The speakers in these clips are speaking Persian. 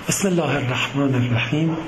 بسم الله الرحمن الرحیم.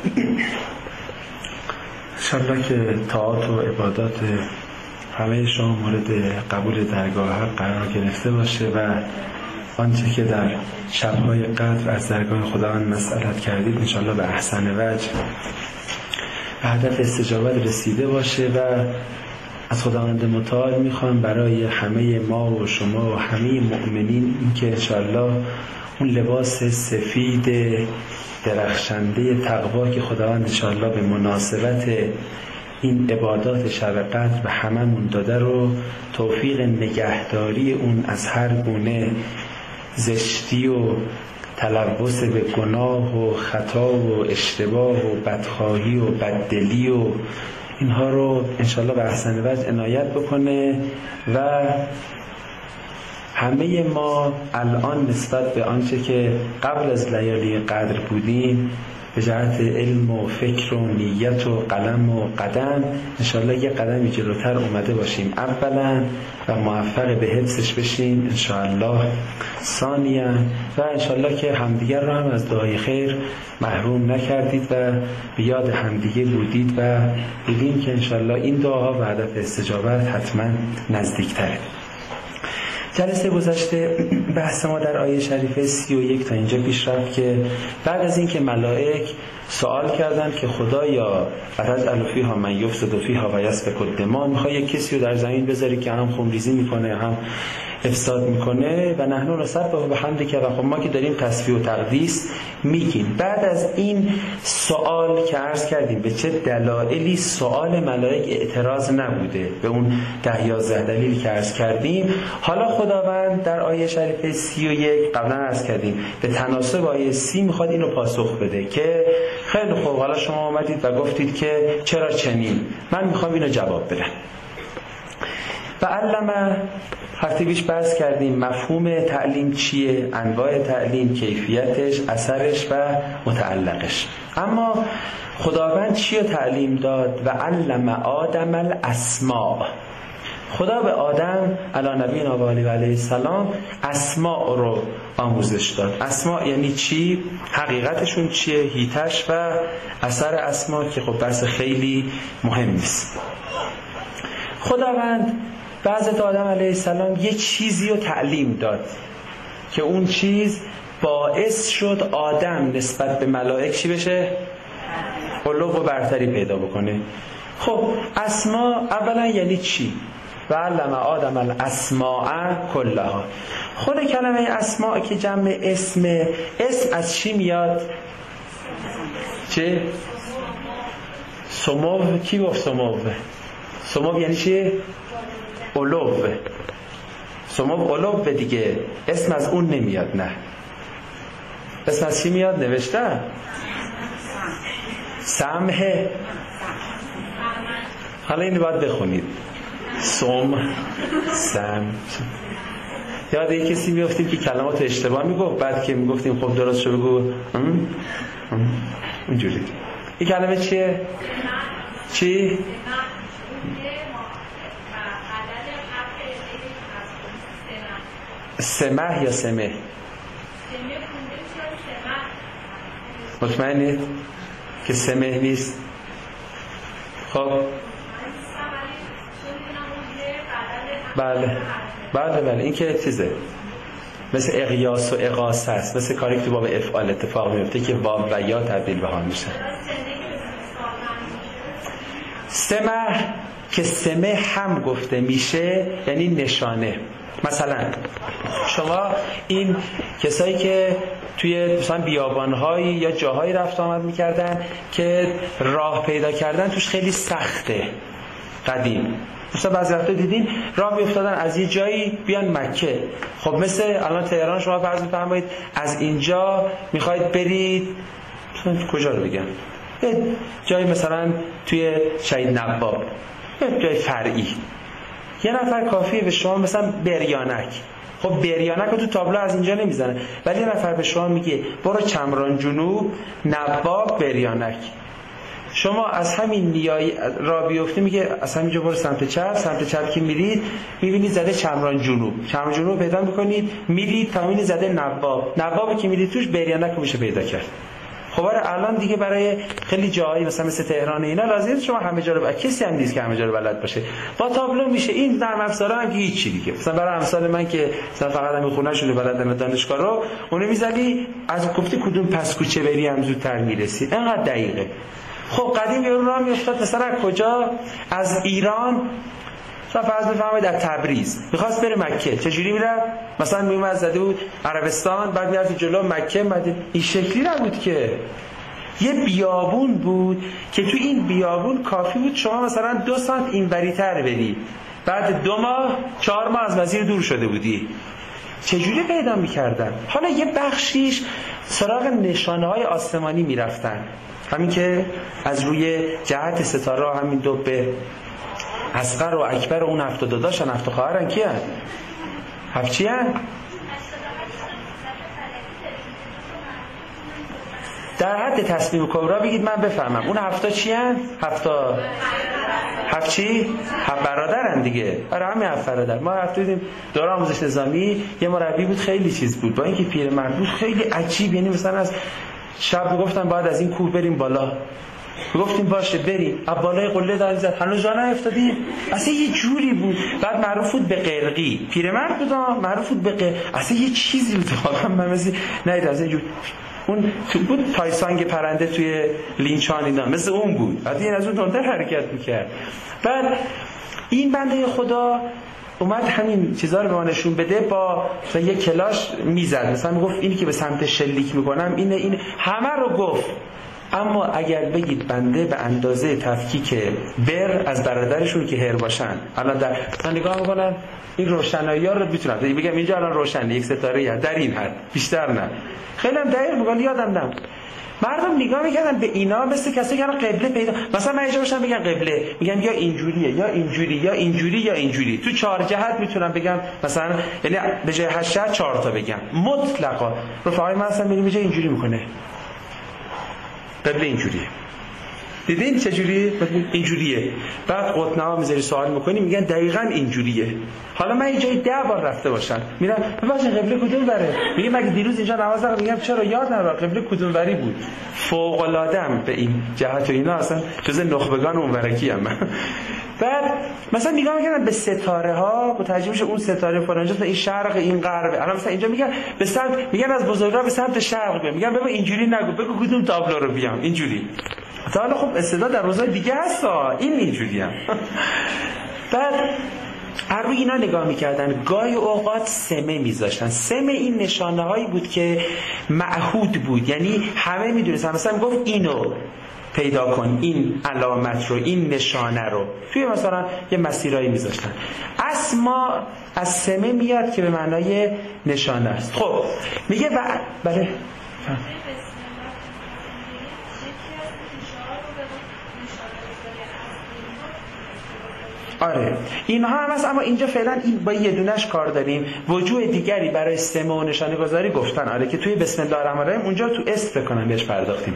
انشاءالله که طاعات و عبادات همه شما مورد قبول درگاه حق قرار گرفته باشه و آنچه که در شب‌های قدر از درگاه خداوند مسئلت کردید انشاءالله به احسن وجه به هدف استجابت رسیده باشه و از خداوند متعال میخوام برای همه ما و شما و همه مؤمنین اینکه انشاءالله اون لباس سفید درخشنده تقوا که خداوند انشاءالله به مناسبت این عبادات شب قدر به هممون داده رو توفیق نگهداری اون از هر گونه زشتی و تلبس به گناه و خطا و اشتباه و بدخواهی و بددلی و اینها رو انشاءالله به احسن وجه عنایت بکنه و همه ما الان نسبت به آنچه که قبل از لیالی قدر بودیم به جهت علم و فکر و نیت و قلم و قدم انشاءالله یه قدمی جلوتر اومده باشیم اولا و موفق به حفظش بشیم انشاءالله ثانیا و انشاءالله که همدیگر رو هم از دعای خیر محروم نکردید و به یاد همدیگه بودید و دیدیم که انشاءالله این دعاها به هدف استجابت حتما نزدیکتره. جلسه گذشته بحث ما در آیه شریفه 31 تا اینجا پیش رفت که بعد از اینکه ملائک سوال کردند که خدایا فتجعل فیها من یفسد فیها و یسفک الدماء، میخوای یک کسی رو در زمین بذاری که هم خونریزی میکنه هم افساد میکنه و نحن نسبح بحمدک، و خب ما که داریم تسبیح و تقدیس میگیم. بعد از این سوال که عرض کردیم به چه دلایلی سوال ملائک اعتراض نبوده به اون 10-11 دلیل که عرض کردیم، حالا خداوند در آیه شریفه 31 قبلا عرض کردیم به تناسب آیه 30 میخواد اینو پاسخ بده که خیلی خوب حالا شما آمدید و گفتید که چرا چنین، من میخوام اینو جواب بدم. و علمه هفته پیش بحث کردیم مفهوم تعلیم چیه، انواع تعلیم، کیفیتش، اثرش و متعلقش. اما خداوند چی رو تعلیم داد؟ و علم آدم الاسماء، خدا به آدم علی نبینا و علیه السلام اسماء رو آموزش داد. اسماء یعنی چی؟ حقیقتشون چیه؟ هیتش و اثر اسماء که خب بحث خیلی مهم است. خداوند به حضرت آدم علیه السلام یه چیزی رو تعلیم داد که اون چیز باعث شد آدم نسبت به ملائک چی بشه؟ علو و برتری پیدا بکنه. خب اسما اولا یعنی چی؟ و علم آدم الاسماء کلها. خود کلمه اسماء که جمع اسم از چی میاد؟ چه؟ سمو. کی گفت سمو؟ سمو یعنی چی؟ علو. سمو علو دیگه، اسم از اون نمیاد. نه، اسم از چی میاد؟ نوشته سمه. حالا اینو باید بخونید. سم یاد یک کسی میافتیم که کلمات اشتباه میگفت، بعد که میگفتیم خب درست شو بگو اونجوری. این کلمه چیه؟ چی؟ سمه یا سمه؟ مطمئنید که سمه نیست؟ خب بله این که چیزه مثل اقیاس و اقاسه است، مثل کاری که تو باب افعال اتفاق میفته که واو و یا تبدیل به ها میشه. سمه که سمه هم گفته میشه یعنی نشانه. مثلا شما این کسایی که توی مثلا بیابان‌هایی یا جاهایی رفت آمد میکردن که راه پیدا کردن توش خیلی سخته، قدیم مثلا بعضی وقتا دیدین راه میافتادن از یه جایی بیان مکه. خب مثل الان تهران شما فرض بفرمایید از اینجا میخواید برید مثلا کجا رو بگم، جایی مثلا توی شهید نواب، جای فرعی، یه نفر کافیه به شما مثلا بریانک. خب بریانک رو تو تابلو از اینجا نمیزنه، ولی یه نفر به شما میگه برو چمران جنوب، نواب، بریانک. شما از همین نیای را بیفته میگه از همینجا برو سمت چپ که میرید میبینید زده چمران جنوب پیدا میکنید، میرید تا میبینید زده نواب که میرید توش بریانک رو میشه پیدا کرد. خب الان دیگه برای خیلی جاهایی مثل تهران اینا لازمه شما همه جا رو کسی هم نیست که همه جا رو بلد باشه. با تابلو میشه. این نرم افزارا هم هیچ دیگه. مثلا برای امثال من که مثلا فقط همین خونه شده بلدن دانشگاه رو، اون میزنی از گفتی کدوم پس کوچه بری هم زودتر میرسی. اینقدر دقیقه. خب قدیم یه راه میافتاد مثلا کجا از ایران مثلا فرض بفرمایید در تبریز میخواست بره مکه، چجوری میره؟ مثلا میومد زده بود عربستان، بعد میرفت جلو مکه، بعد این شکلی نبود که. یه بیابون بود که تو این بیابون کافی بود شما مثلا 2 سانت اینوری‌تر بری، بعد 2 ماه 4 ماه از مسیر دور شده بودی. چجوری پیدا میکردن؟ حالا یه بخشیش سراغ نشانه‌های آسمانی میرفتن، همین که از روی جهت ستاره همین دو به اصغر و اکبر و اون 70 داداشن 7 خواهرن کی هست؟ 7 چی هست؟ در حد تصمیم کبرا بگید من بفهمم اون 7 چی هست؟ 7 چی؟ 7 برادرن دیگه. برای همین 7 برادر. ما رفتیم دیدیم دوره آموزش نظامی، یه مربی بود خیلی چیز بود، با اینکه پیرمرد بود خیلی عجیب، یعنی مثلا از شب میگفتن باید از این کوه بریم بالا، گفتیم باشه بریم، از بالای قله داریم زد، هنوز جا نیفتادیم. اصلا یه جوری بود. بعد معروف بود به قرقی، پیرمرد بود معروف بود به قرقی، اصلا یه چیزی بود واقعا من مثل ندیدم اصلا جور. اون بود تایسانگ پرنده توی لینچان اینا مثل اون بود، بعد این از اون تندتر حرکت میکرد. بعد این بنده خدا اومد همین چیزا رو به ما نشون بده، با یه کلاش میزد، مثلا میگفت اینی که به سمت شلیک میکنم این همه رو گفت. اما اگر بگید بنده به اندازه تفکیک بر از برادرشون که هر باشن، الان در نگاه میکنن این روشنایی‌ها رو میتونن بگم اینجا الان روشن یک ستاره در این حد بیشتر نه، خیلی هم دقیق میگن، یادم نم مردم نگاه میکردن به اینا مثل کسی که قبله پیدا، مثلا من اینجا باشم بگم قبله، میگم یا اینجوریه یا اینجوری یا اینجوری یا اینجوری، تو 4 جهت میتونم بگم، مثلا یعنی به جای 8 جهت 4 تا بگم مطلقا. رفقای من اصلا میگم اینجا اینجوری میکنه، قبله اینجوریه، دیدین چجوریه؟ اینجوریه. بعد قطنما میذاری سوال میکنی میگن دقیقاً اینجوریه. حالا من اینجا 10 بار رفته باشم میرم ببخشید قبله کدوم بره، میگه مگه دیروز اینجا نماز نخوندم؟ میگم چرا یاد ندارم قبله کدوم وری بود. فوق العاده‌ام به این جهت و اینا، اصلا جز نخبگان اون ورکی ام. بعد مثلا نگاه میکنن به ستاره ها، با ترجمهش اون ستاره فلانجا این شرق این غرب، الان مثلا اینجا میگن به سمت، میگن از بزرگراه به سمت شرق بیام، میگن بابا اینجوری نگو، بگو کدوم تابلو رو بیام اینجوری. تا حالا خب استعداد در روزهای دیگه هست، این اینجوری هم. بعد هر روی اینا نگاه میکردن، گاهی اوقات سمه میذاشتن. سمه این نشانه هایی بود که معهود بود، یعنی همه میدونستن، مثلا گفت اینو پیدا کن، این علامت رو، این نشانه رو، توی مثلا یه مسیرایی میذاشتن. اسما از سمه میاد که به معنای نشانه است. خب میگه بله آره اینها هم هست، اما اینجا فعلا این با یه دونش کار داریم. وجوه دیگری برای سمه و نشانه گذاری گفتن، آره، که توی بسم الله الرحمن الرحیم اونجا تو اسم بکنم بهش پرداختیم.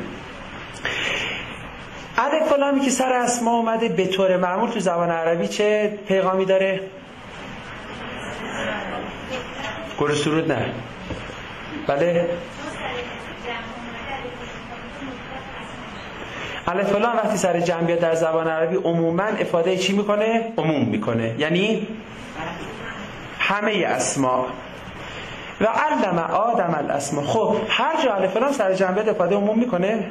الف و لامی که سر اسما اومده به طور معمول تو زبان عربی چه پیغامی داره؟ گل سرود نه. بله الف و لام وقتی سر جمع بیاد در زبان عربی عموما افاده چی میکنه؟ عموم میکنه، یعنی همه اسما. و علم آدم الاسما. خب هر جا الف و لام سر جمع بیاد افاده عموم میکنه؟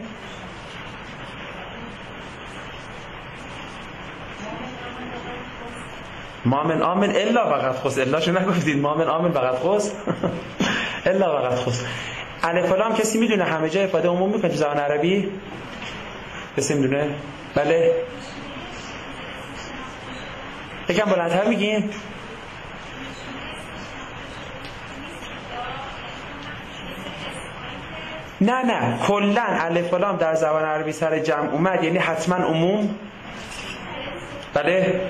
ما من آمن الا فقط خص، الا شو نگفتید، ما من آمن فقط خص الا فقط خص. الف و لام کسی میدونه همه جا افاده عموم میکنه تو زبان عربی؟ کسی میدونه؟ بله یکم بلندتر میگیم. نه کلا الف و لام در زبان عربی سر جمع اومد یعنی حتما عموم. بله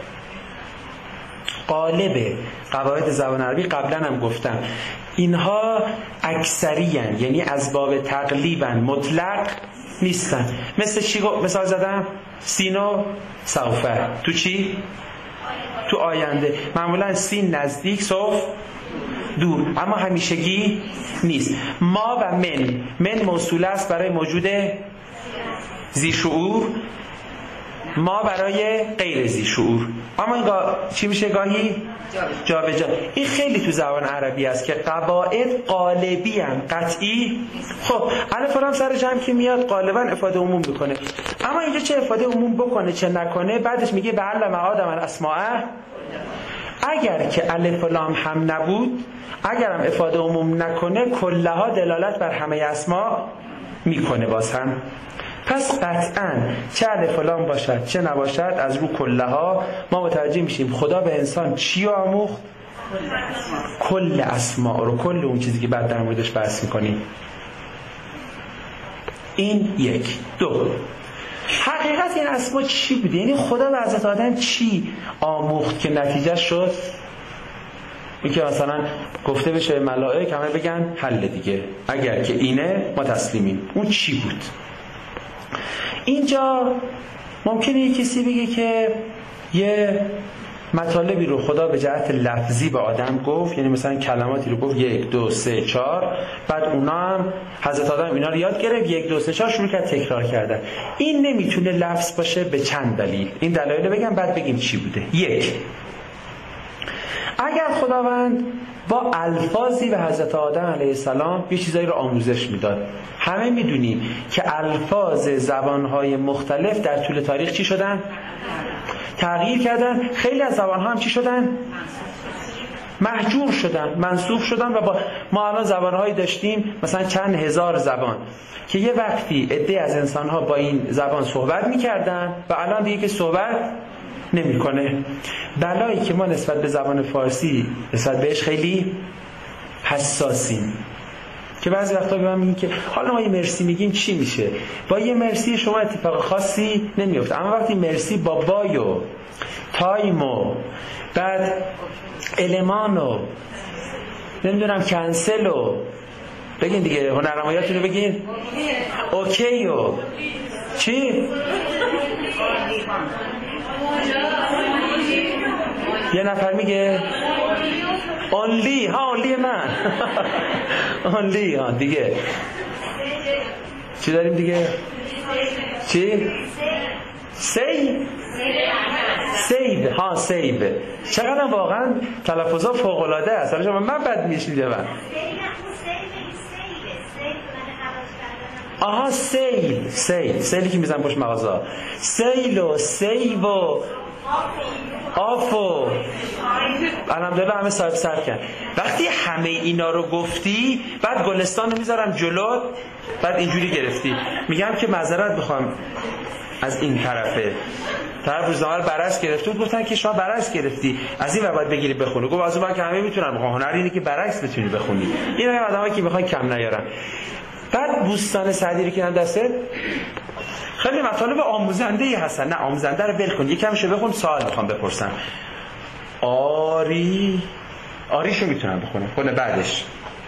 قالب قواعد زبان عربی قبلا هم گفتم اینها اکثریان، یعنی از باب تقلیبا، مطلق نیستن. مثل چی مثال زدم؟ سینو سوفه. تو چی؟ تو آینده. معمولا سین نزدیک، سوف دور، اما همیشگی نیست. ما و من موصول است برای موجود ذی شعور، ما برای غیر ذی شعور. اما این چی میشه گاهی؟ جابجا. این خیلی تو زبان عربی است که قواعد قالبی هم قطعی. خب الف لام سر جمع که میاد غالبا افاده عموم بکنه، اما اینجا چه افاده عموم بکنه چه نکنه بعدش میگه به علم آدم الاسماء. اگر که الف لام هم نبود، اگر هم افاده عموم نکنه، کلها دلالت بر همه اسما میکنه باز هم. پس قطعاً چه الف لام باشد چه نباشد، از رو کلها ما متوجه میشیم خدا به انسان چی آموخت؟ کل اسما رو، کل اون چیزی که بعد در موردش بحث میکنیم. این یک. دو، حقیقت این اسما چی بوده؟ یعنی خدا به حضرت آدم چی آموخت که نتیجه شد این که مثلا گفته بشه ملائک همه بگن حل دیگه، اگر که اینه ما تسلیمیم. اون چی بود؟ اینجا ممکنه یک کسی بگه که یه مطالبی رو خدا به جهت لفظی به آدم گفت، یعنی مثلا کلماتی رو گفت 1 2 3 4، بعد اونا هم حضرت آدم اینا رو یاد گرفت 1 2 3 4 شروع کرد تکرار کردن. این نمیتونه لفظ باشه به چند دلیل. این دلایل رو بگم بعد بگیم چی بوده. یک، اگر خداوند با الفاظی به حضرت آدم علیه السلام یه چیزایی رو آموزش میداد، همه میدونیم که الفاظ زبانهای مختلف در طول تاریخ چی شدن؟ تغییر کردن. خیلی از زبانها هم چی شدن؟ محجور شدن، منسوخ شدن. و ما الان زبانهایی داشتیم مثلا چند هزار زبان که یه وقتی عده از انسانها با این زبان صحبت میکردن و الان دیگه که صحبت نمیکنه. بلایی که ما نسبت به زبان فارسی نسبت بهش خیلی حساسیم که بعضی وقتا به من میگن که حالا ما یه مرسی میگیم چی میشه؟ با یه مرسی شما اتفاق خاصی نمیفته، اما وقتی مرسی با بایو تایمو بعد المانو نمیدونم کنسلو بگین دیگه، هنرنماییاتونو بگین، اوکیو چی؟ یه نفر میگه اونلی، ها اونلی من اونلی، ها دیگه چی داریم دیگه؟ چی؟ سیب، ها سیب. چقدر واقعا تلفظا فوق‌العاده است. حالا من بد میشنیدم. آها سیلی که میزن پشت مغازه، سیل و سیب و آفو. الحمدلله همه صاحب سر کرد. وقتی همه اینا رو گفتی بعد گلستان رو میذارم جلو، بعد اینجوری گرفتی میگم که معذرت بخوام از این طرف روزنامه رو برعکس گرفته بود، گفتن که شما برعکس گرفتی از این بعد بگیری بخونی. گفت از اون که همه میتونن بخونن، هنر اینه که برعکس بتونی بخونی. این هم آدمایی که میخوان کم نیارن. بعد بوستان سعدی رو که هم دسته خیلی مطالب آموزنده‌ای هستن. نه آموزنده رو ول کن، یکمشو بخون. سوال میخوام بپرسم. آریشو میتونم بخونم. خونه بعدش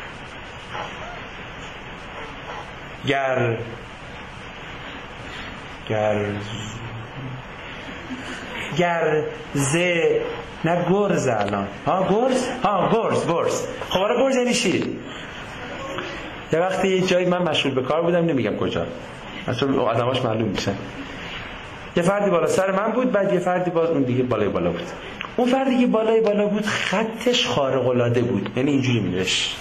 نه گرز الان. گرز. خب آره گرز یعنی چی؟ یه وقتی یه جایی من مشغول به کار بودم، نمیگم کجا، اصلا آدماش معلوم میشن. یه فردی بالا سر من بود، بعد یه فردی باز اون دیگه بالای بالا بود. اون فردی که بالای بالا بود خطش خارق العاده بود، یعنی اینجوری می‌نوشت.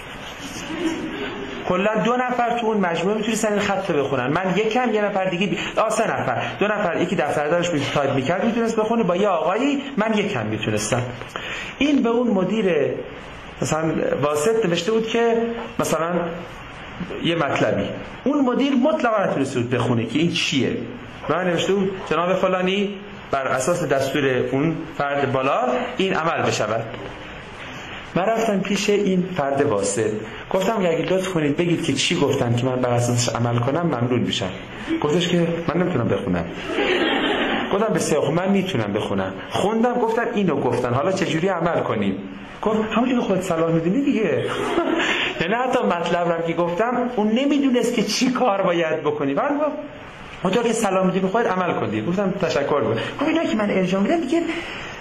کلا 2 نفر تو اون مجموعه میتونستن این خط رو بخونن. من یکم، یه نفر دیگه 3 نفر، 2 نفر، یکی دفتردارش تایپ می‌کرد میتونست بخونه، با یه آقایی من یکم میتونستم. این به اون مدیر مثلا واسط نوشته بود که مثلا یه مطلبی، اون مدیر مطلقا نتونسته بود بخونه که این چیه. من نوشته بود جناب فلانی بر اساس دستور اون فرد بالا این عمل بشود. من رفتم پیش این فرد واسط، گفتم اگه لطف کنید بگید که چی گفتن که من بر اساسش عمل کنم ممنون میشم. گفتش که من نمیتونم بخونم. گفتم بسیار خوب من میتونم بخونم. خوندم، گفتن اینو گفتن، حالا چجوری عمل کنیم؟ گفت همونجوری خودت صلاح میدونی دیگه. یعنی حتی مطلب رو که گفتم اون نمیدونست که چی کار باید بکنی. من گفت اونجا که صلاح میدونی خودت عمل کنی. گفتم تشکر. گفت اینا که من ارجاع میدم دیگه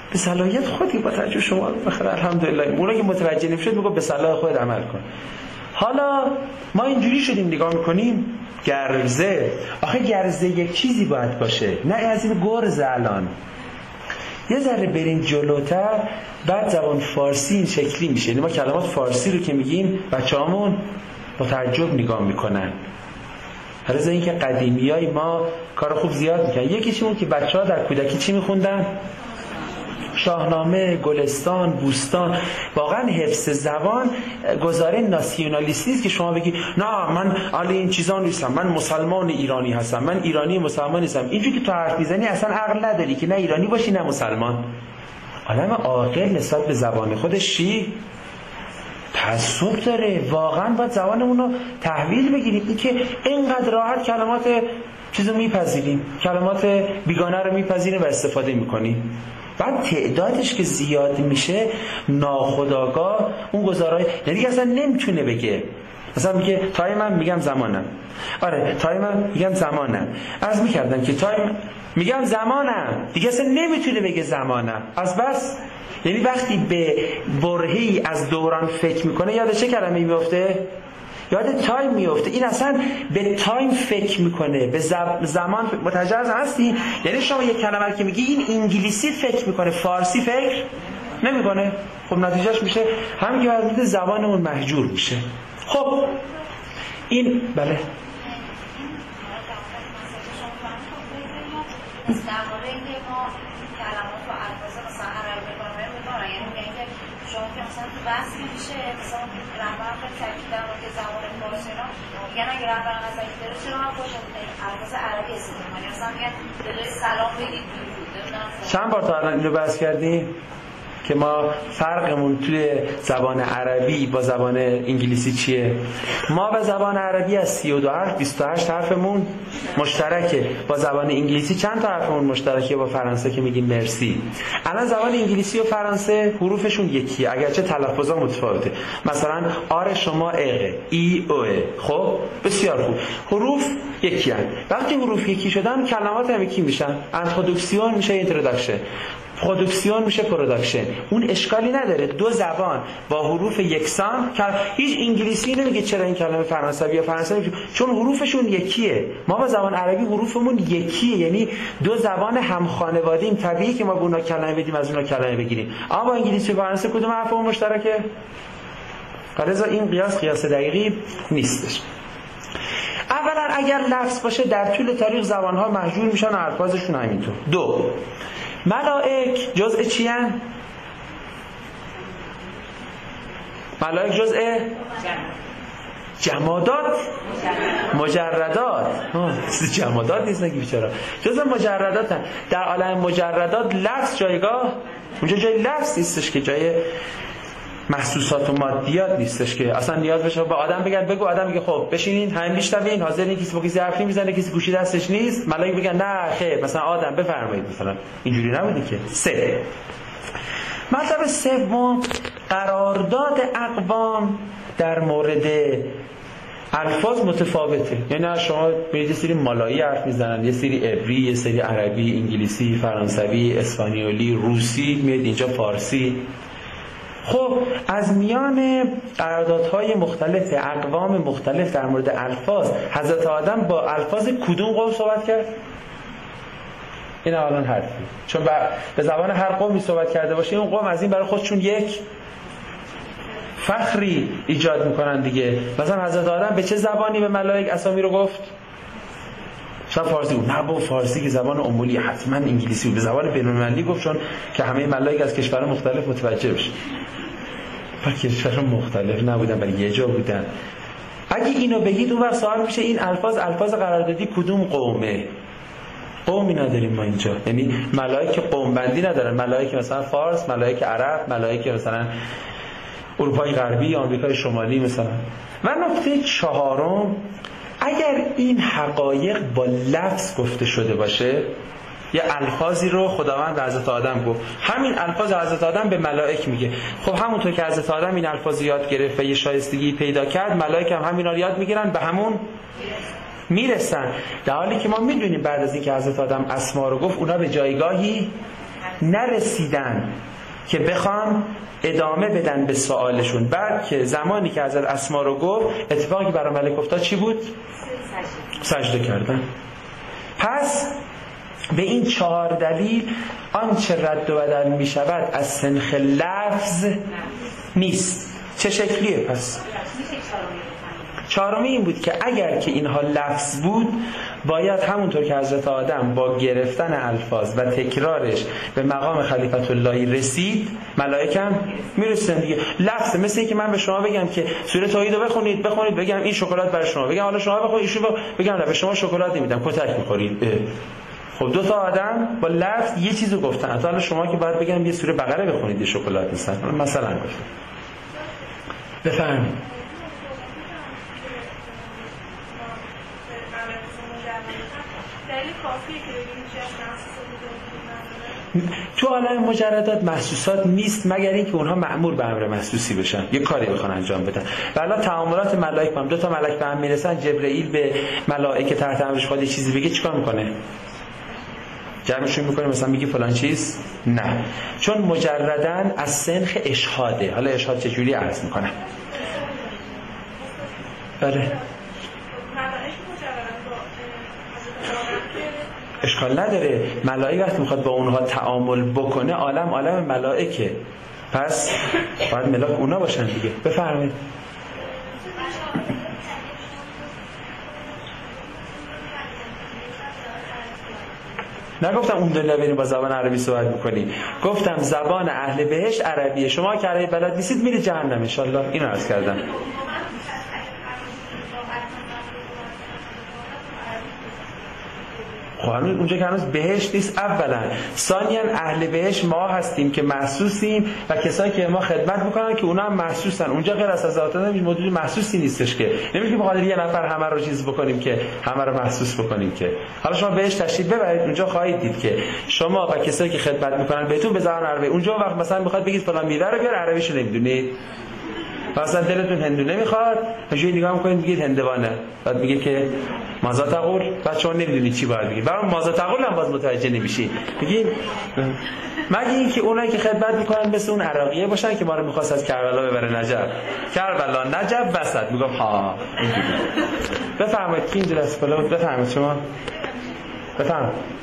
به صلاحیت خودی با توجه شما بخیر الحمدلله. اونا که متوجه نمیشد میگه به صلاح خود عمل کن. حالا ما اینجوری شدیم نگاه میکنیم گرزه. آخه گرزه یک چیزی باید باشه، نه از این گرز. الان یه ذره بریم جلوتر، بعد زبان فارسی این شکلی میشه. یعنی ما کلمات فارسی رو که میگیم بچه‌هامون با تعجب نگاه میکنن. حالا اینکه قدیمیای ما کار خوب زیاد میکنن. یکیشون که بچه‌ها در کودکی چی میخوندن؟ شاهنامه، گلستان، بوستان. واقعا حفظ زبان گزاره ناسیونالیستی است که شما بگی نه من علی این چیزا نیستم، من مسلمان ایرانی هستم، من ایرانی مسلمان نیستم. اینجوری که تو حرف میزنی اصلا عقل نداری که نه ایرانی باشی نه مسلمان. آدم عاقل نسبت به زبان خودش چی؟ تعصب داره. واقعا باید زبانمون رو تحویل بگیریم. این که اینقدر راحت کلمات چیزو میپذیریم، کلمات بیگانه رو میپذیریم و استفاده میکنیم. بعد تعدادش که زیاد میشه ناخودآگاه اون گزارای یعنی اصلا نمیتونه بگه. مثلا میگه تایمم، میگم زمانم. آره تایمم، میگم زمانم. عرض میکردم که تایم، میگم زمانم. دیگه اصلا نمیتونه بگه زمانم. از بس یعنی وقتی به برهه‌ای از دوران فکر میکنه یاد چه کلمه‌ای میفته؟ یاد تایم میفته. این اصلا به تایم فکر میکنه، به زمان متوجه هستی؟ یعنی شما یک کلمه که میگی این انگلیسی فکر میکنه، فارسی فکر نمیکنه. خب نتیجهش میشه همین که وضعیت زبانمون محجور میشه. خب این بله درباره اینکه ما کلمات و الفاظ مثلا عربی می‌کنیم، یعنی میگن که شما که مثلا تو بحث میشه مثلا رهبر خیلی تاکید داره که زبان فارسی اینا میگن اگه رهبر نظری داره چرا من خودم الفاظ عربی استفاده کنم؟ مثلا میگن به جای سلام بگید درود. چند بار تا الان اینو بحث کردیم که ما فرقمون توی زبان عربی با زبان انگلیسی چیه؟ ما به زبان عربی از 32 حرف 28 حرفمون مشترکه. با زبان انگلیسی چند تا حرفمون مشترکه با فرانسه که میگیم مرسی. الان زبان انگلیسی و فرانسه حروفشون یکیه اگرچه تلفظا متفاوته. مثلا آر شما اقه، ای اوه. خب بسیار خوب. حروف یکی هستند. وقتی حروف یکی شدن کلمات هم یکی میشن. انتروداکسیون میشه اینتروداکشن، پروداکسیون میشه پروداکشن. اون اشکالی نداره. دو زبان با حروف یکسان که هیچ انگلیسی نمیگه چرا این کلمه فرانسوی یا فرانسوی، چون حروفشون یکیه. ما با زبان عربی حروفمون یکیه، یعنی دو زبان هم خانواده‌ایم. طبیعیه که ما با اونا کلمه بدیم از اونا کلمه بگیریم. اما با انگلیسی و فرانسه کدوم حرفمون مشترکه؟ لذا این قیاس دقیقی نیستش. اولا اگر لفظ باشه در طول تاریخ زبان‌ها محجور میشن و الفاظشون همینطور. دو، ملائک جزء چی هن؟ ملائک جزء جمادات، مجردات. جمادات نیست نگی بیچاره، جزء مجردات هن. در عالم مجردات لفظ جایگاه اونجا جای لفظ نیستش که جای محسوسات و مادیات نیستش که اصلا نیاز بشه با آدم بگن بگو، آدم میگه خب بشینین همین بیشترین حاضرین، کسی با کسی حرف نمیزنه، کسی گوشی دستش نیست، ملائکه بگن نه خیر مثلا آدم بفرمایید. مثلا اینجوری نبوده که. سه، مطلب سوم قرارداد اقوام در مورد الفاظ متفاوته. یعنی شما میرید یه سری مالایی حرف میزنن، یه سری عبری، یه سری عربی، انگلیسی، فرانسوی، اسپانیولی، روسی، میاد اینجا فارسی. خب از میان قراردادهای مختلف اقوام مختلف در مورد الفاظ حضرت آدم با الفاظ کدوم قوم صحبت کرد؟ این الان حرفی، چون به زبان هر قومی صحبت کرده باشه اون قوم از این برای خودشون یک فخری ایجاد میکنن دیگه. مثلا حضرت آدم به چه زبانی به ملائک اسامی رو گفت؟ مثلا فارسی بود. نه با فارسی که زبان عمومی، حتما انگلیسی بود. به زبان بین‌المللی گفت چون که همه ملائک از کشورهای مختلف متوجه بشن. با کشورها مختلف نبودن ولی یه جا بودن. اگه اینو بگید اون وقت سوال میشه این الفاظ قراردادی کدوم قومه؟ قومی نداریم ما اینجا. یعنی ملائک قوم بندی ندارن. ملائک مثلا فارس، ملائک عرب، ملائک مثلا اروپای غربی، آمریکای شمالی مثلا. و نکته چهارم، اگر این حقایق با لفظ گفته شده باشه، یه الفاظی رو خداوند به حضرت آدم گفت، همین الفاظ حضرت آدم به ملائک میگه. خب همونطور که حضرت آدم این الفاظ یاد گرفت و یه شایستگی پیدا کرد، ملائک هم همینا رو یاد میگیرن، به همون میرسن. در حالی که ما میدونیم بعد از اینکه حضرت آدم اسما رو گفت اونا به جایگاهی نرسیدن که بخوان ادامه بدن به سوالشون. بعد که زمانی که حضرت اسما رو گفت، اتفاقی که برای ملک افتاد چی بود؟ سجده کردن. پس به این 4 دلیل آنچه رد و بدل می شود از سنخ لفظ نیست. چه شکلیه پس؟ 4می این بود که اگر که اینها لفظ بود، باید همونطور که حضرت آدم با گرفتن الفاظ و تکرارش به مقام خلیفت اللهی رسید، ملائکه هم میرسن دیگه. لفظ مثل این که من به شما بگم که سوره توحید رو بخونید بگم این شکلات برای شما، بگم حالا شما بخونید ایشون بگم نه به شما شکلات نمیدم کتک میخورید. خب 2 تا آدم با لفظ یه چیزو گفتن. حالا شما که باید بگم یه سوره بقره بخونید یه شکلات نیستن، مثلا گفتم. بفرمایید. تو عالم مجردات محسوسات نیست مگر اینکه اونها مأمور به امر محسوسی بشن، یه کاری بخوان انجام بدن. والا تعاملات ملائک با هم، 2 تا ملک به هم میرسن، جبرئیل به ملائکه تحت امرش خود چیزی بگه چیکار میکنه؟ جمعشون میکنه مثلا میگه فلان چیز؟ نه، چون مجردن از سنخ اشهاده. حالا اشهاد چجوری عرض میکنم؟ بله اشکال نداره. ملائکه وقتی میخواد با اونها تعامل بکنه، عالم ملائکه، پس باید ملاک اونا باشن دیگه. بفرمایید. نگفتم اون دنیا بریم با زبان عربی صحبت میکنیم، گفتم زبان اهل بهشت عربیه. شما که عربی بلد نیستید میرید جهنم انشالله. اینو عرض کردم. خب اونجا که هنوز بهشت نیست اولا. ثانیاً اهل بهشت ما هستیم که محسوسیم و کسایی که ما خدمت میکنن که اونا هم محسوسن. اونجا غیر از ذات الله موجود محسوسی نیستش که نمیگیم بخاطر یه نفر همه رو چیز بکنیم که همه رو محسوس بکنیم که. حالا شما بهشت تشریف ببرید اونجا خواهید دید که شما و کسایی که خدمت میکنن بهتون به زبان عربی، اونجا وقت مثلا میخواد بگید فلان میوه رو بیار، عربیشو نمیدونید، مثلا دلتون هندونه میخواد، هجوی نگاه میکنید میگید هندوانه، بعد میگه که مازا تقول، بعد شما نمیدونید چی باید بگید، برای مازا تقول هم باز متوجه نمیشید، میگید مگه اینکه اونایی که خدمت میکنن مثل اون عراقیه باشن که ما رو میخواست از کربلا ببره نجف، کربلا نجف وسط، میگم ها اینجوری. بفرمایید کی اینجا دست بالا، بفرمایید شما بفرمایید.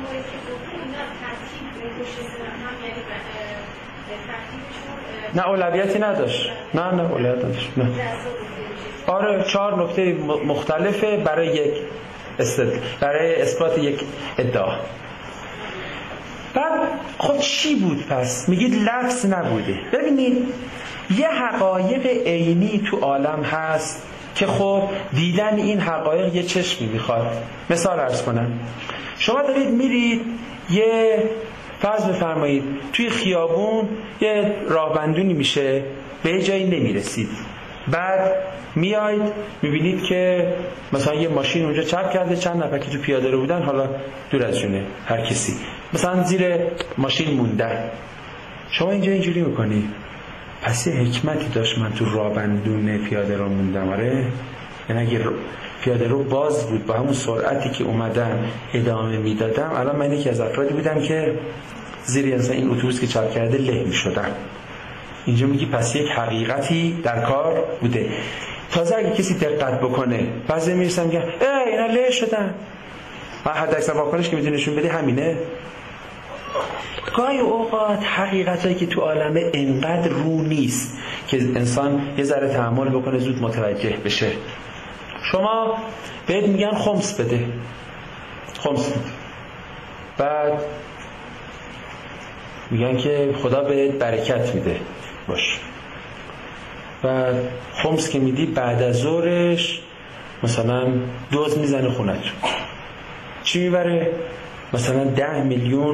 نه اولویتی نداشت، نه اولویت نداشت، نه. آره 4 نکته مختلفه برای یک برای اثبات یک ادعا. بعد خب چی بود پس؟ میگید لفظ نبوده. ببینید یه حقایق عینی تو عالم هست که خب دیدن این حقایق یه چشمی میخواد. مثال عرض کنم، شما دارید میرید یه فرض بفرمایید توی خیابون یه راهبندونی میشه، به جایی نمیرسید، بعد میاید میبینید که مثلا یه ماشین اونجا چپ کرده، چند نفر که تو پیاده رو بودن حالا دور از جونه هر کسی مثلا زیر ماشین موندن، شما اینجا اینجوری میکنی پس یه حکمتی داشت من تو راهبندون پیاده رو موندم. آره یعنی اگه پیاده رو باز بود با همون سرعتی که اومدم ادامه میدادم، الان من یکی از افرادی بودم که زیر مثلا این اتوبوس که چپ کرده له میشدم. اینجا میگی پس یک حقیقتی در کار بوده. تازه اگه کسی دقت بکنه بعضی میرسن میگن اینا له شدن، و حد اکثر واکنش که میتونه نشون بده همینه. گاهی اوقات حقیقتایی که تو عالمه انقدر رو نیست که انسان یه ذره تحمل بکنه زود متوجه بشه. شما بهت میگن خمس بده، خمس بده، بعد میگن که خدا بهت برکت میده باش، بعد خمس که میدی بعد از ظهرش مثلا دوز میزنه خونت، چی میبره؟ مثلا 10 میلیون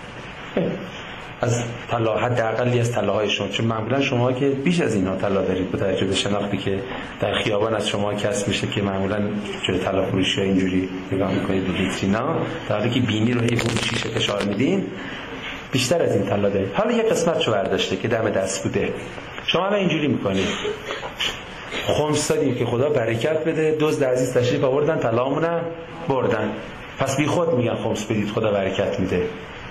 از طلا، حداقلی از طلاهایشون، چون معمولا شما که بیش از اینا طلا دارید با توجه به شناختی که در خیابان از شما کسب میشه که معمولا جلوی طلا فروشی ها اینجوری نگاه میکنید به ویترینا، در حالی که بینی رو هی شیشه فشار میدین بیشتر از این طلا دارید. حالا یه قسمتشو برداشته که دم دست بوده، شما هم اینجوری میکنید خمس دادیم که خدا برکت بده، دزد عزیز تشریف آوردن طلامونم بردن، پس بی خود میگن خمس بدید خدا برکت میده.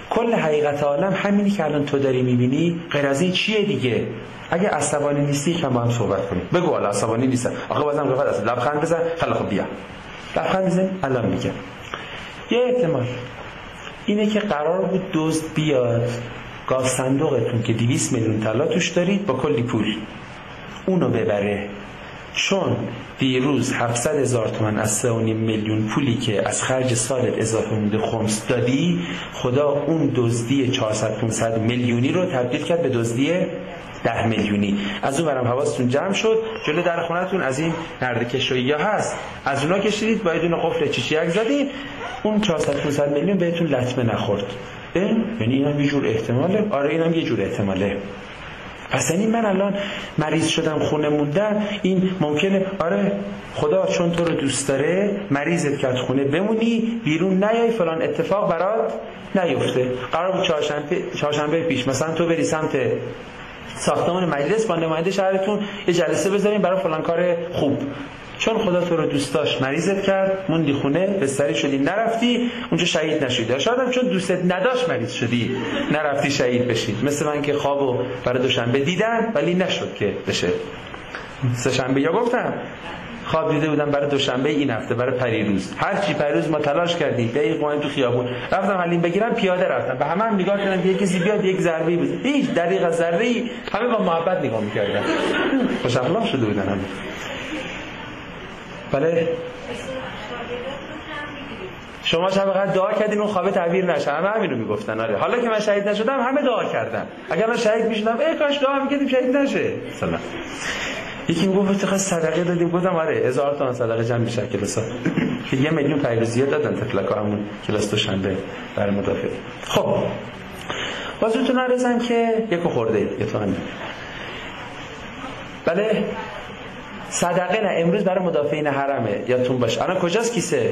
کل حقیقت عالم همینی که الان تو داری میبینی. غیر از این چیه دیگه؟ اگه عصبانی نیستی که با هم صحبت کنیم. بگو حالا عصبانی نیستم. آخه بازم گفت اصلا لبخند بزن. خیلی خوب بیا. لبخند بزن الان میگم. یه احتمال اینه که قرار بود دزد بیاد گاز صندوقتون که 200 میلیون طلا توش دارید با کلی پول اونو ببره. چون دیروز 700,000 تومان از 3.5 میلیون پولی که از خرج سالت اضافه مونده خمس دادی، خدا اون دزدی 400-500 میلیونی رو تبدیل کرد به دزدی 10 میلیونی. از اون برم حواستون جمع شد، جلو در خونتون از این نردکشویی ها هست، از اونا کشیدید با یه دونه قفل چیچیک زدید، اون 400-500 میلیون بهتون لطمه نخورد. یعنی اینم یه جور احتماله. آره اینم یه جور احتماله. پس یعنی من الان مریض شدم خونه موندم، این ممکنه آره خدا چون تو رو دوست داره مریضت کرد خونه بمونی، بیرون نیای، فلان اتفاق برات نیفته. قرار بود چهارشنبه پیش مثلا تو بری سمت ساختمان مجلس با نماینده شهرتون یه جلسه بذاریم برای فلان کار خوب. چون خدا تو رو دوست داشت مریضت کرد، موندی خونه، بستری شدی، نرفتی اونجا شهید نشدی. شاید هم چون دوستت نداشت مریض شدی نرفتی شهید بشی. مثل من که خوابو برای دوشنبه دیدم ولی نشد که بشه. سه شنبه یا گفتم خواب دیده بودم برای دوشنبه این هفته، برای پریروز. هر چی پریروز ما تلاش کردیم دقیق اومدیم تو خیابون، رفتم حلیم بگیرم، پیاده رفتم، به همه هم نگاه کردم که یکی بیاد یک ضربه‌ای بزنه. هیچ دقیقاً ذره‌ای همه با محبت نگاه می‌کردن. خوش اخلاق شده بودن همه. بله شما شب قدر دعا کردین اون خوابه تعبیر نشه، همه همین رو میگفتن. آره حالا که من شهید نشدم همه دعا کردن، اگر من شهید میشدم ای کاش دعا میکردیم شهید نشه. مثلا یکی میگفت چقدر صدقه دادیم، گفتم آره 1000 تومان صدقه جمع میشه کلاسا. 1 میلیون پیروزیه دادن تفلکا همون کلاس دوشنبه برای مدافع. خب بازتون عرضم که یکو خورده یه تومن. بله صدقه نه امروز برای مدافعین حرمه، یادتون باشه. الان کجاست کیسه؟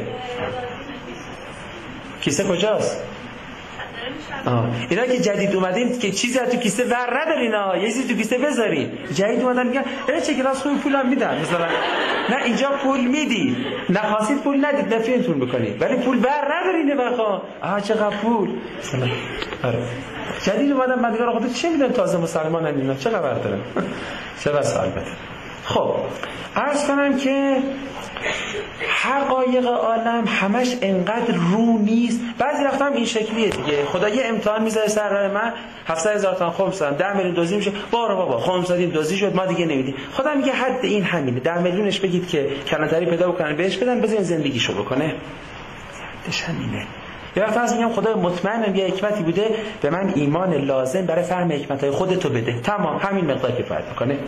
کیسه کجاست؟ اینا که جدید اومدین که چیزی تو کیسه ور ندارین ها، یه چیزی تو کیسه بذارین. جدید اومدن میگن چه کلاس خوب پولم میدن مثلا. نه اینجا پول میدی، نخواستید پول ندید، نفرینتون بکنید، ولی پول ور ندارین بخوا. چقدر پول مثلا. آره جدید اومدن مدیگار خودت چه میدن، تازه مسلمانن اینا، چه خبر دارن؟ چه بس البته. خب عرض کنم که حقایق عالم همش انقدر رو نیست. بعضی وقتا هم این شکلیه دیگه، خدا یه امتحان میذاره سر راه من، 700,000 تومان خمس دادم، 10 میلیون دزدی میشه، بابا خمس دادیم دزدی شد ما دیگه نمیدیم. خدا میگه حد این همینه، 10 میلیونش بگید که کلانتری پیدا بکنن بهش بدن، بذارین زندگیشو بکنه. حدش همینه. یه وقت از میگم خدا مطمئنم یه حکمتی بوده به من ایمان لازم برای فهم حکمت‌های خودتو بده، تمام همین مقدار کفایت میکنه.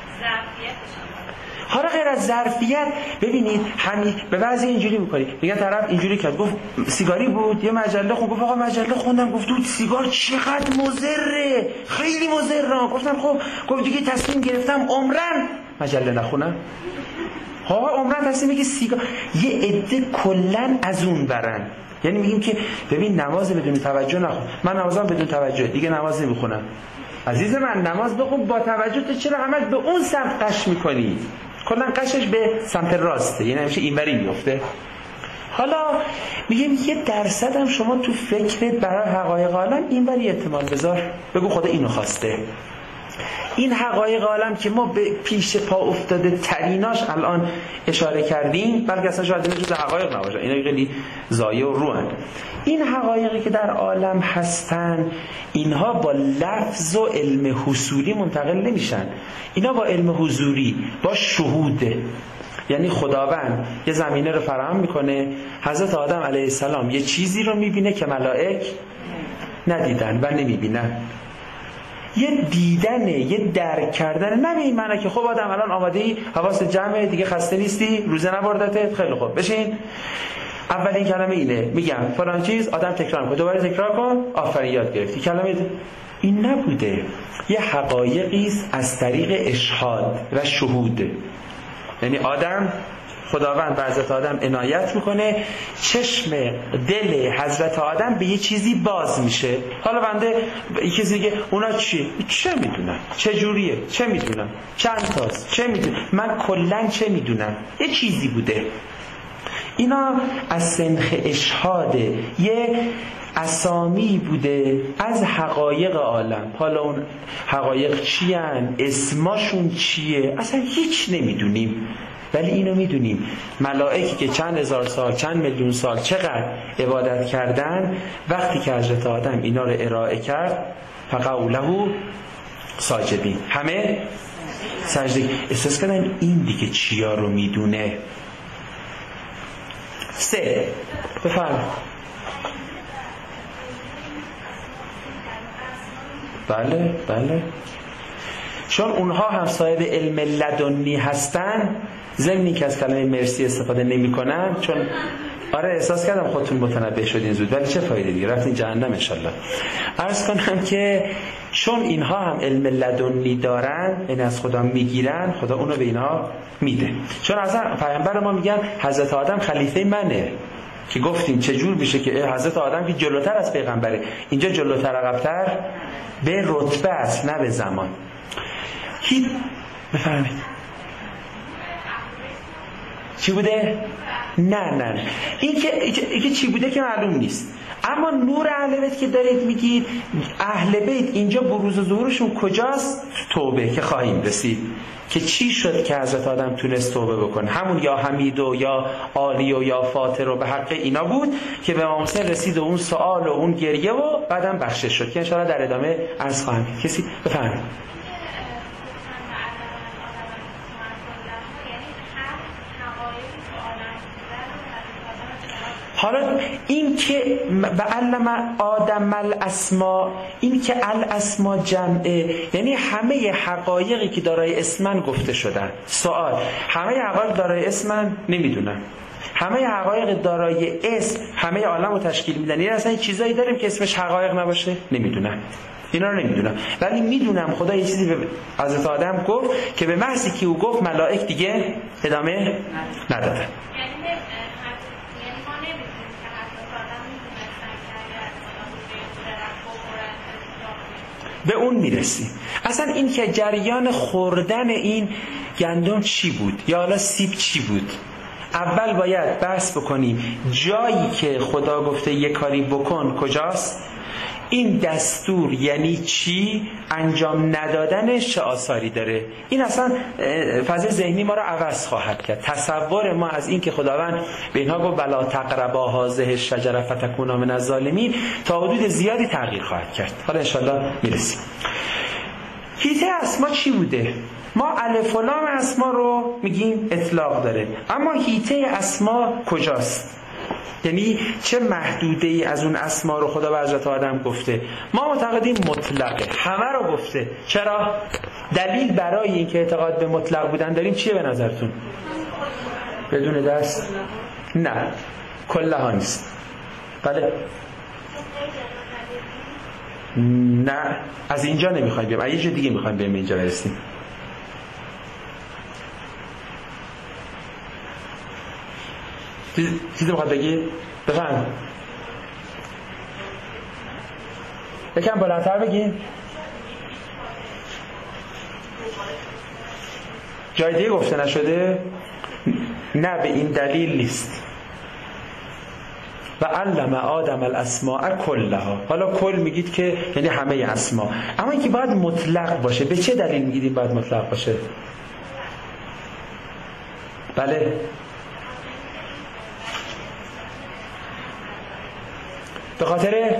حالا غیر از ظرفیت ببینید همین به بعضی اینجوری می‌کنی، میگن طرف اینجوری کرد، گفت سیگاری بود یه مجله خون، گفت آقا مجله خوندم، گفت دود سیگار چقدر مضره، خیلی مضره. گفتم خب، گفت دیگه تصمیم گرفتم عمرن مجله نخونم. ها عمرن تصمیم میگه سیگار. یه عده کلا از اون برن، یعنی میگیم که ببین نماز بدون توجه نخون. من نمازم بدون توجه دیگه نماز نمیخونم. عزیز من نماز بخون با توجه، تو چرا همش به اون سمت قش میکنی؟ کلا قشش به سمت راسته، یعنی همیشه اینوری میفته. حالا میگم 1% هم شما تو فکرت برای حقایق عالم اینوری احتمال بذار، بگو خدا اینو خواسته. این حقایق عالم که ما به پیش پا افتاده تریناش الان اشاره کردیم، بلکه اصلا شاید این جزء حقایق نباشه، اینا خیلی ضایع و روان. این حقایقی که در عالم هستن اینها با لفظ و علم حصولی منتقل نمیشن، اینا با علم حضوری، با شهوده. یعنی خداوند یه زمینه رو فراهم میکنه، حضرت آدم علیه السلام یه چیزی رو میبینه که ملائک ندیدن و نمیبینن. یه دیدنه، یه درک کردنه، نه به این معنی که خب آدم الان آماده ای، حواست جمعه، دیگه خسته نیستی، روزه نبردته، خیلی خوب بشین اولین کلمه اینه، میگم فلان چیز، آدم تکرار کنه، دوباره تکرار کن، آفرین یاد گرفتی. کلمه این نبوده، یه حقایقی است از طریق اشهاد و شهود. یعنی آدم خداوند به حضرت آدم عنایت میکنه، چشم دل حضرت آدم به یه چیزی باز میشه. حالا بنده یه چیزی دیگه اونا چه میدونم، چه جوریه، چه میدونم، چند تاست، چه میدونم، من کلن چه میدونم، یه چیزی بوده. اینا از سنخ اشهاده، یه اسامی بوده از حقایق عالم. حالا اون حقایق چی هن؟ اسماشون چیه؟ اصلا هیچ نمیدونیم، ولی اینو میدونیم ملائکی که چند هزار سال، چند میلیون سال چقدر عبادت کردن، وقتی که حضرت آدم اینا رو ارائه کرد فقعوا له ساجدین، همه سجده. احساس کردن این دیگه چیا رو میدونه. 3 بفرم. بله بله، چون اونها هم صاحب علم لدنی هستن، ضمنی که از کلمه مرسی استفاده نمی کنن. چون آره احساس کردم خودتون متنبه شدین زود، ولی چه فایده دیگه، رفتین جهنم انشالله. عرض کنم که چون اینها هم علم لدنی دارن، این از خدا میگیرن، خدا اونو به اینها میده. چون اصلا پیامبر ما میگن حضرت آدم خلیفه منه، که گفتیم چجور میشه که حضرت آدم که جلوتر از پیغمبره، اینجا جلوتر عقب‌تر به رتبه است نه به زمان. بفرمایید. چی بوده؟ نه این که چی بوده که معلوم نیست. اما نور اهل بیت که دارید میگید، اهل بیت اینجا بروز و ظهورشون کجاست؟ توبه که خواهیم رسید که چی شد که حضرت آدم تونست توبه بکنه. همون یا حمید و یا عالی و یا فاطر و به حق اینا بود که به امام حسین رسید و اون سوال و اون گریه و بعدم بخشش شد که انشاءالله در ادامه عرض خواهم کرد. کسی بفرمایید. حالا این که بعلم آدم الاسما، این که الاسما جمعه، یعنی همه حقایقی که دارای اسمن گفته شدن. سوال، همه حقایق دارای اسمن؟ نمیدونم. همه حقایق دارای اسم همه عالم رو تشکیل میدن؟ یعنی اصلا چیزایی داریم که اسمش حقایق نباشه؟ نمیدونم، اینا رو نمیدونم. ولی میدونم خدا یه چیزی به حضرت آدم گفت که به محضی که او گفت ملائک دیگه ادامه ندادن. به اون میرسیم. اصلا این که جریان خوردن این گندم چی بود یا حالا سیب چی بود، اول باید بحث بکنیم جایی که خدا گفته یه کاری بکن کجاست، این دستور یعنی چی، انجام ندادنش چه آثاری داره. این اصلا فضای ذهنی ما رو عوض خواهد کرد. تصور ما از این که خداوند به اینها گفت بلا تقربا هذه الشجره فتکونا من الظالمین تا حدود زیادی تغییر خواهد کرد. حالا انشالله میرسیم. هیته اسما چی بوده؟ ما الف و لام اسما رو میگیم اطلاق داره، اما هیته اسما کجاست؟ یعنی چه محدوده ای از اون اسما رو خدا به حضرت آدم گفته؟ ما معتقدیم مطلقه، همه رو گفته. چرا؟ دلیل برای این که اعتقاد به مطلق بودن داریم چیه به نظرتون؟ بدون دست؟ نه، کلها نیست. بله؟ نه، از اینجا نمیخوایم بیم، از یه جا دیگه میخوایم بیم اینجا برسیم. چیزی بخواد بگی؟ بفهم. یکم بلندتر بگی. جای دیگه گفته نشده؟ نه، به این دلیل نیست. و علم آدم الاسماء کلها. حالا کل میگید که یعنی همه اسما، اما اینکه باید مطلق باشه. به چه دلیل میگید این باید مطلق باشه؟ بله، به خاطر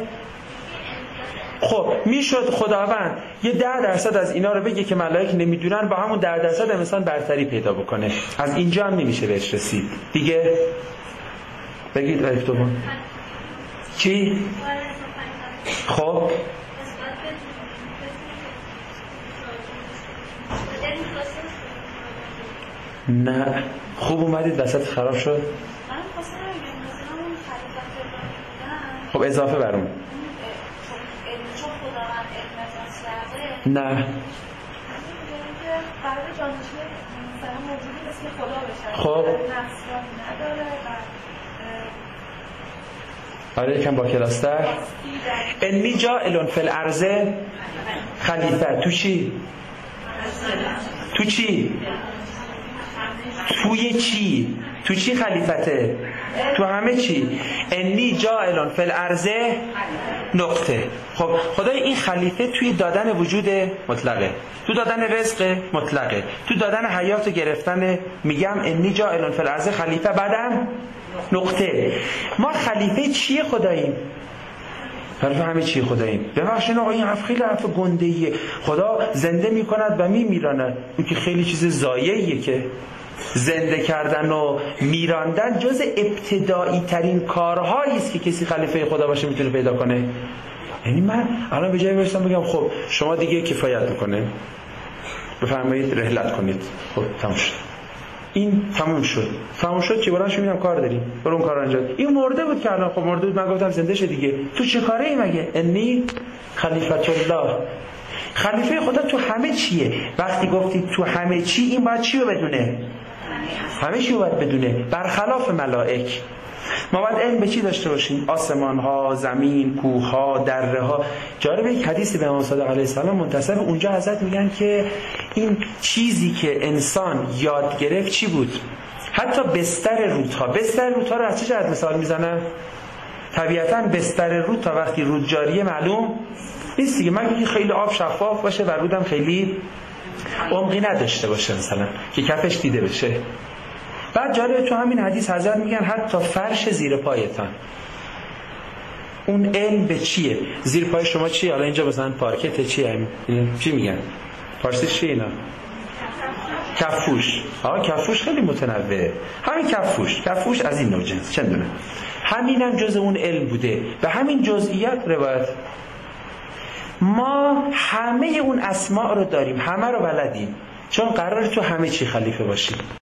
خب میشد خداوند یه 10% از اینا رو بگه که ملائک نمیدونن، با همون 10% انسان برتری پیدا بکنه. از اینجا هم نمیشه بهش رسید دیگه. بگید اکتبون چی؟ خب نه، خوب اومدید وسط خراب شد. خب اضافه برون. نه خب آره یکم با کلاستر. انی جاعلون فی الارض خلیفه. تو چی؟ تو چی؟ توی چی؟ تو چی خلیفته؟ تو همه چی. انی جاعل فی الارض نقطه. خب خدای این خلیفه توی دادن وجود مطلقه، تو دادن رزق مطلقه، تو دادن حیات و گرفتن. میگم انی جاعل فی الارض خلیفه، بعدم نقطه. ما خلیفه چیه خداییم؟ خلیفه همه چی خداییم. ببخشید آقا این حرف خیلی حرف گنده‌ایه. خدا زنده میکند و میمیراند. این که خیلی چیز ضایعیه که زنده کردن و میراندن جز ابتدایی ترین کارهایی است که کسی خلیفه خدا باشه میتونه پیدا کنه. یعنی من الان به جای برسم بگم خب شما دیگه کفایت میکنه، بفرمایید رحلت کنید، خب تموم شد، این تموم شد که براشون میگم کار داریم، برو اون کار انجام. این مرده بود که الان خب مرده بود، من گفتم زنده شه دیگه. تو چه کاره ای مگه؟ انی خلیفت الله. خلیفه خدا تو همه چیه. وقتی گفتید تو همه چی، این باید چی رو بدونه؟ همه چی رو باید بدونه، برخلاف ملائک. ما باید علم به چی داشته باشیم؟ آسمان ها، زمین، کوه ها، دره ها. جالب یک حدیثی به امام صادق علیه السلام منتسب، اونجا حضرت میگن که این چیزی که انسان یاد گرفت چی بود؟ حتی بستر رودها رو از چه جهت مثال میزنن؟ طبیعتاً بستر رود تا وقتی رود جاریه معلوم نیست دیگه، مگه خیلی آب شفاف باشه و رودم خیلی عمقی نداشته باشه مثلا که کفش دیده بشه. بعد جالب تو همین حدیث حضرت میگن حتی فرش زیر پایتان. اون علم به چیه؟ زیر پای شما چیه؟ حالا اینجا مثلا پارکت چیه؟ چی میگن؟ فارسی چیه اینا؟ کفوش. کفوش خیلی متنوعه. همین کفوش از این نوع جنس چه میدونم. همینم جز اون علم بوده. به همین جزئیات روایت ما همه اون اسماء رو داریم، همه رو بلدیم، چون قراره تو همه چی خلیفه باشیم.